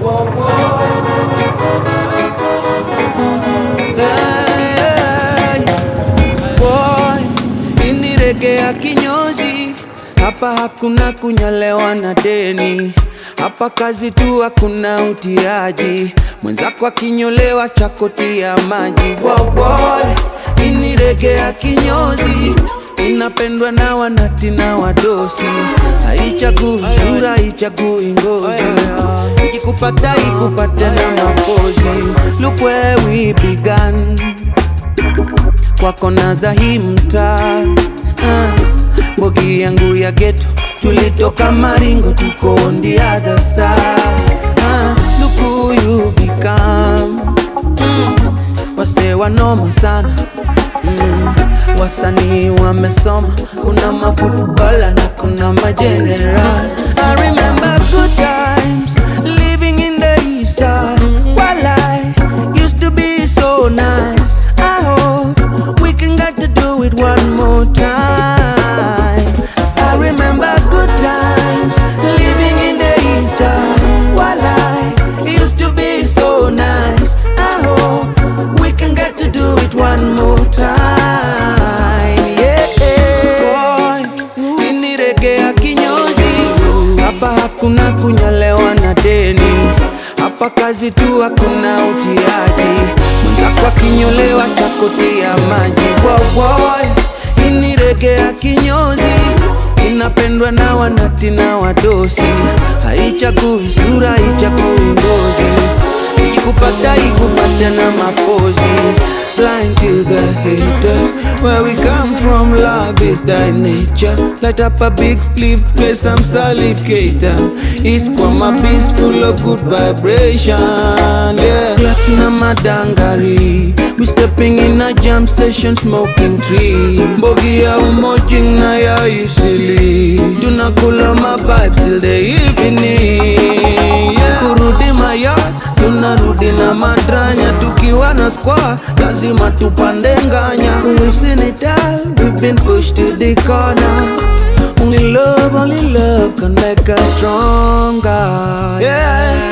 Hey, boy, ini reggae ya kinyozi. Hapa hakuna kunyalewa na deni. Hapa kazi tu, hakuna utiaji. Mwenzako akinyolewa chakotia maji. Wow, boy, ini reggae ya kinyozi. Inapendwa na wanati na wadosi. Haichagui sura, haichagui ngozi. Ikikupata ikupata na mapozi. Look where we began, kwa kona za hii mtaa. Bogi yangu ya ghetto, tulitoka Maringo, tuko on the other side. Look who you become. Wase wanoma sana. Wasanii wamesoma, kuna mafutbola na kuna majeneral. I remember good times, living in the east side. While I used to be so nice, I hope we can get to do it one more time. I remember good times, living in the east side. While I used to be so nice, I hope we can get to do it one more time. Hapa hakuna kunyalewa na deni. Hapa kazi tu, hakuna utiaji. Mwenzako akinyolewa chakotia maji. Wow, boy, ini reggae ya kinyozi. Inapendwa na wanati na wadosi. Haichagui sura, haichagui ngozi. Ikikupata ikupata na mapozi. Blind to the haters. Where we come from, love is thy nature. Light up a big spliff, play some Salicator. It's Kwama beats full of good vibration, yeah. Platinum Madangari, we stepping in a jam session, smoking tree. Bogi ya umojing na ya isili. Tunakula ma vibes till the evening, yeah. Kurudi mayard, tunarudi na madranya. Tukiwa na squad, lazima tupande nganya. We've seen it all, we've been pushed to the corner. Only love can make us stronger, yeah.